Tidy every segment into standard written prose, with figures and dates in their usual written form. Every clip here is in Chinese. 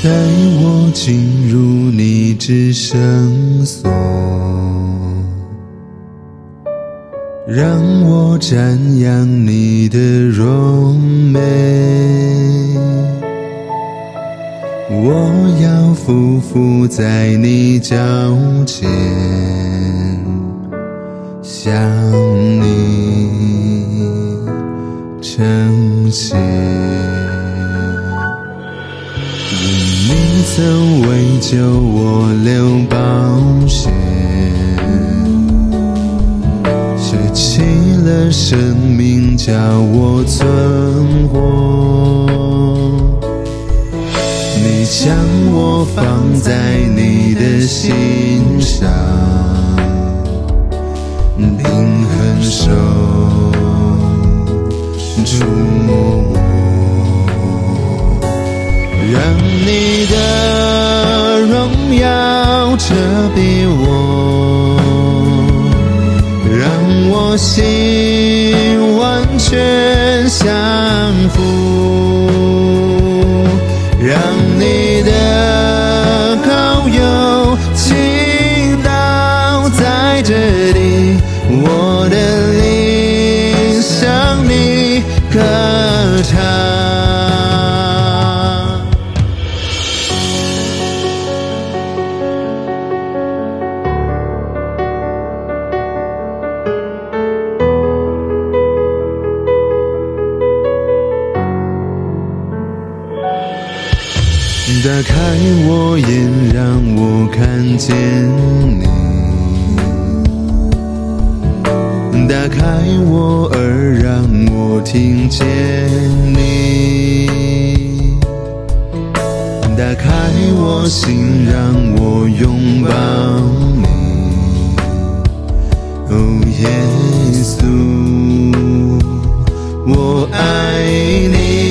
带我进入你至圣所，让我瞻仰你的荣美。我要匍匐在你脚前，向你称谢。因你曾为救我流宝血，舍弃了生命叫我存活。你将我放在你的心上，定恒手触摸我，让你的荣耀遮蔽我，让我心完全降服，让你的膏油倾倒在这里，我的灵向你歌唱。打开我眼，让我看见你；打开我耳，让我听见你；打开我心，让我拥抱你。哦，耶稣，我爱你。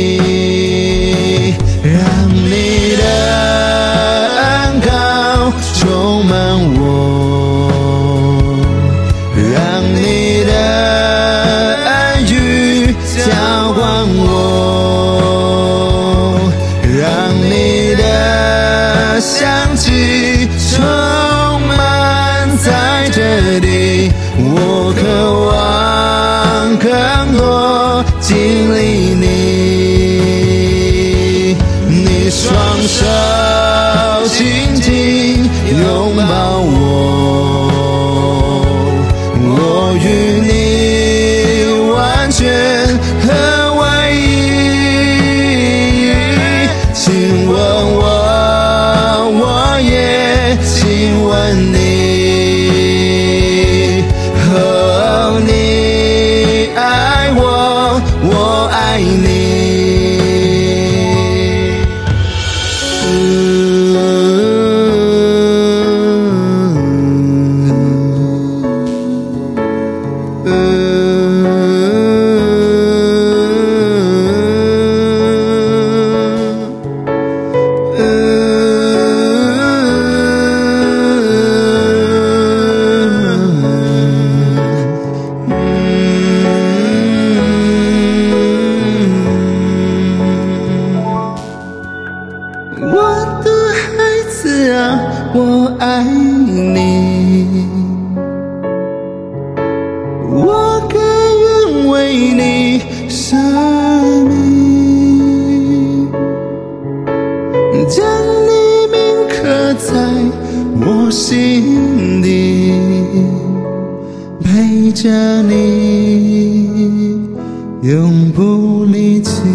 让你的恩膏充满我，让你的恩雨浇灌我，让你的香气充满在这里，我渴望更多经历你。双手紧紧拥抱我，我与你完全合为一。亲吻我，我也亲吻你。哦，你爱我，我爱你。我的孩子啊，我爱你，我甘愿为你舍命，将你铭刻在我心底，陪着你永不离弃。